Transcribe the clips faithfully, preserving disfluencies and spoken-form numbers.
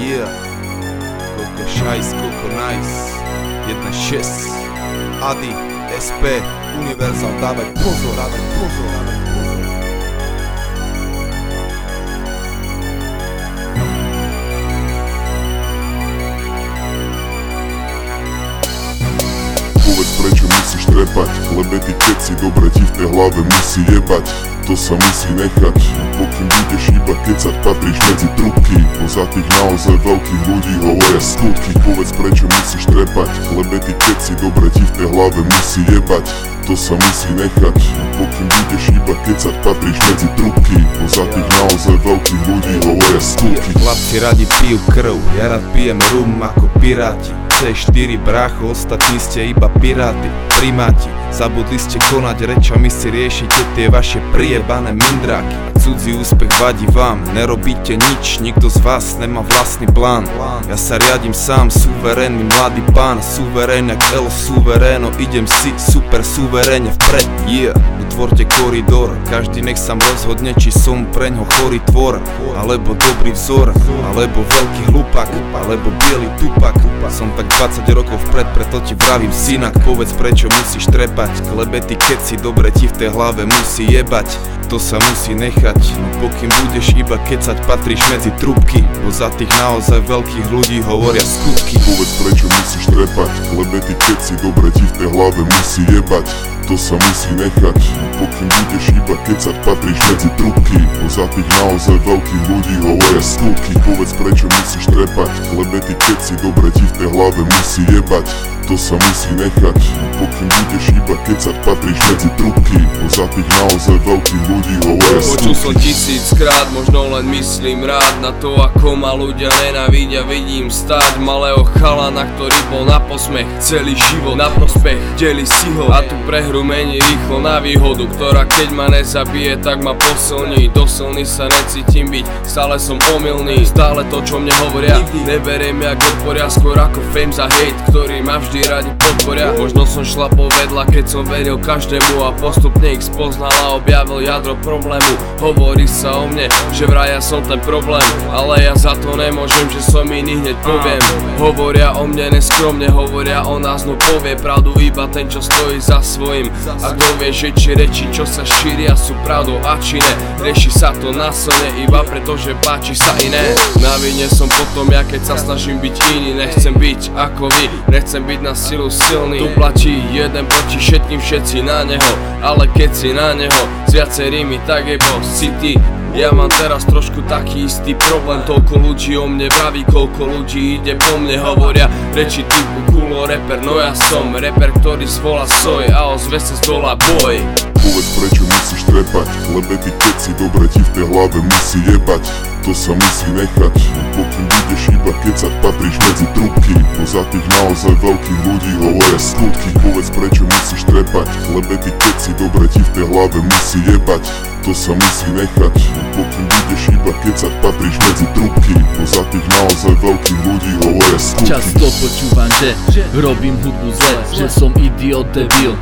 Yeah, koľko šajs, koľko nice. Jedna šesť Adi, es pé, Univerzál, dávaj pozor, dávaj pozor, dávaj pozor. Povedz, prečo musíš trepať, lebo ty keď si dobre ti v tej hlave musí jebať. To sa musí nechať, pokým budeš iba kecať, patríš medzi trubky. Poza tých naozaj veľkých ľudí hovoria skutky. Povedz, prečo musíš trepať, lebo ty keď si dobre ti v tej hlave musí jebať. To sa musí nechať, pokým budeš iba kecať, patríš medzi trubky. Poza tých naozaj veľkých ľudí hovoria skutky. Chlapci radi pijú krv, ja rád pijem rum ako piráti. cé štyri brácho, ostatní ste iba piráti, primáti. Zabudli ste konať rečami, si riešite tie vaše prijebané mindráky. A cudzí úspech vadí vám, nerobíte nič, nikto z vás nemá vlastný plán. Ja sa riadím sám, suverénny mladý pán, suverén jak El Suveréno, idem si super suverénne vpred. Yeah, utvorte koridor, každý nech sám rozhodne, či som preňho chorý tvor, alebo dobrý vzor, alebo veľký hlupak, alebo bielý tupak. Som tak dvadsať rokov vpred, preto ti vravím synak, povedz, prečo musíš trepať, lebo ty keď si dobre ti v tej hlave musí jebať. To sa musí nechať, no pokým budeš iba kecať, patríš medzi trubky. Bo za tých naozaj veľkých ľudí hovoria skutky. Povedz, prečo musíš trepať, lebo ty keď si dobre ti v tej hlave musí jebať. To sa musí nechať, no pokým budeš iba kecať, patríš medzi trubky. Bo za tých naozaj veľkých ľudí hovoria skutky. Povedz, prečo musíš trepať, lebo ty keď si dobre ti v tej hlave musí jebať. To sa musí nechať, no pokým budeš iba kecať, patríš medzi trubky. Bo za tých naozaj veľkých ľudí hovoria skutky. Počul som tisíckrát, možno len myslím rád na to, ako ma ľudia nenávidia. Vidím stáť malého chalana, ktorý bol na posmech celý život na prospech, deli si ho. A tú prehru mení rýchlo na výhodu, ktorá keď ma nezabije, tak ma posilní. Do silný sa necítim byť, stále som omylný. Stále to, čo mne hovoria, neberiem jak odporia, skôr ako fame za hate, ktorý ma vždy radi podporia. Možno som šlapol vedľa, keď som veril každému, a postupne ich spoznal a objavil jadro problému. Hovorí sa o mne, že vraj ja som ten problém, ale ja za to nemôžem, že som iný hneď poviem. Hovoria o mne neskromne, hovoria o nás, no povie pravdu iba ten, čo stojí za svojím. A kto vie, že či reči, čo sa šíria, sú pravdou a či ne. Rieši sa to násilne iba preto, že páči sa iné. Na vine som potom ja, keď sa snažím byť iný. Nechcem byť ako vy, nechcem byť na silu silný. Tu platí jeden proti všetkým, všetci na neho, ale keď si na neho s viacerými, tak je boss city. Ja mám teraz trošku taký istý problém, toľko ľudí o mne vraví, koľko ľudí ide po mne, hovoria reči typu kulo reper, no ja som reper, ktorý zvolá soj a ozve sa z dola boj. Povedz, prečo musíš trepať, lebo ty keď si dobre ti v tej hlave musí jebať. To sa musí nechať, no pokým budeš iba kecať, patríš medzi trubky. Bo za tých naozaj veľkých ľudí hovoria skutky. Povedz, prečo musíš trepať, lebo ty keď si dobre ti v tej hlave musí jebať. To sa musí nechať, no pokým budeš iba kecať, patríš medzi trubky. Bo za tých naozaj veľkých ľudí hovoria skutky. Často počúvam, že robím hudbu zle, že som idiot debil.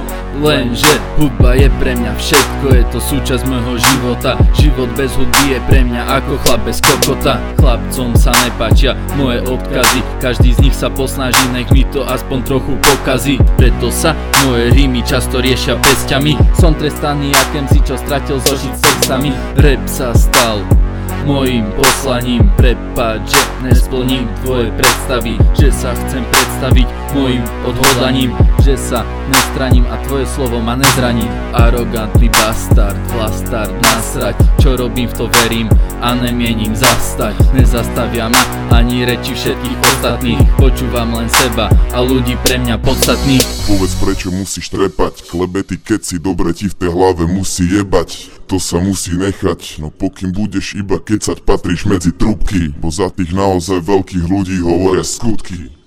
Lenže hudba je pre mňa všetko, je to súčasť môjho života. Život bez hudby je pre mňa ako chlap bez kokota. Chlapcom sa nepáčia moje odkazy, každý z nich sa posnaží, nech mi to aspoň trochu pokazí. Preto sa moje rímy často riešia pesťami. Som trestaný jak em cé, čo stratil zošit s textami. Rap sa stal mojím poslaním, prepáč, že nesplním tvoje predstavy, že sa chcem predstaviť mojím odhodlaním, že sa nestraním a tvoje slovo ma nezraní. Arogantný bastard, flastard, nasrať, čo robím, v to verím a nemienim zastať. Nezastavia ma ani reči všetkých ostatných, počúvam len seba a ľudí pre mňa podstatných. Povedz, prečo musíš trepať, lebo ty keď si dobre ti v tej hlave musí jebať. To sa musí nechať, no pokým budeš iba kecať, patríš medzi trubky. Bo za tých naozaj veľkých ľudí hovoria skutky.